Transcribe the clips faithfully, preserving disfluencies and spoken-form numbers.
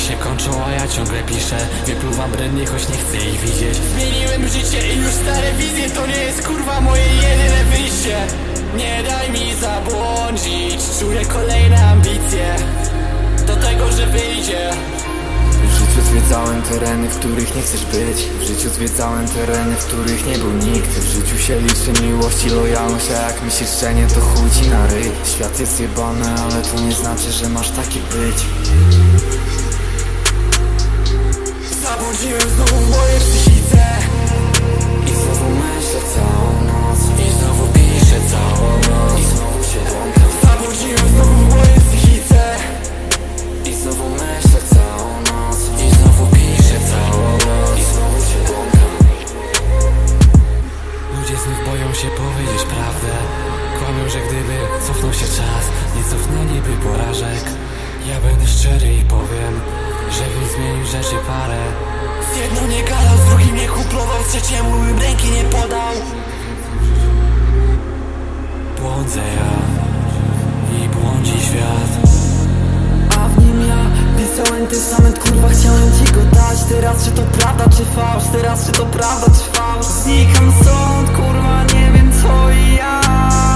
się kończą, a ja ciągle piszę. Wypluwam brednie, choć nie chcę ich widzieć. Zmieniłem życie i już stare wizje, to nie jest kurwa moje jedyne wyjście. Nie daj mi zabłądzić, czuję kolejne ambicje do tego, że wyjdzie. W życiu zwiedzałem tereny, w których nie chcesz być. W życiu zwiedzałem tereny, w których nie był nikt. W życiu się liczy miłość i lojalność, a jak myślisz, że nie, to chuj ci na ryj. Świat jest jebany, ale to nie znaczy, że masz taki być. Zabłądziłem znowu w mojej psychice I znowu myślę całą noc, i znowu piszę całą noc, i znowu się błąkam. Zabłądziłem znowu w mojej psychice I znowu myślę całą noc, i znowu piszę całą noc, i znowu się błąkam. Ludzie znów boją się powiedzieć prawdę. Kłamią, że gdyby cofnął się czas, nie cofnęliby porażek. Ja będę szczery i powiem, że bym zmienił rzeczy parę. Z jedną nie gadał, z drugim nie kuplował, z trzeciemu bym ręki nie podał. Błądzę ja i błądzi świat. A w nim ja pisałem testament, kurwa chciałem ci go dać. Teraz czy to prawda czy fałsz, teraz czy to prawda czy fałsz. Znikam stąd, kurwa nie wiem co i jak.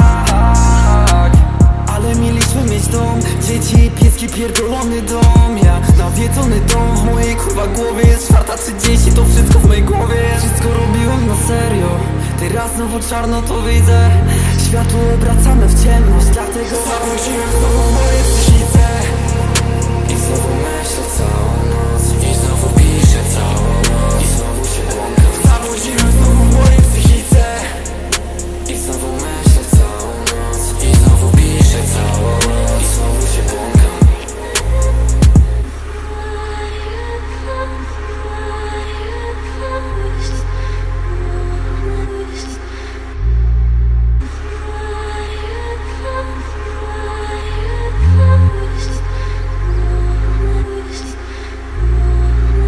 Ale mieliśmy mieć dom, dzieci, pieski, pierdolony dom. Ja nawiedzony dom, w mojej kurwa głowie jest czwarta trzydzieści, to wszystko w mojej głowie. Wszystko robiłem na serio, teraz znowu czarno to widzę. Światło obracane w ciemność, dlatego Zabłądziłem znowu moje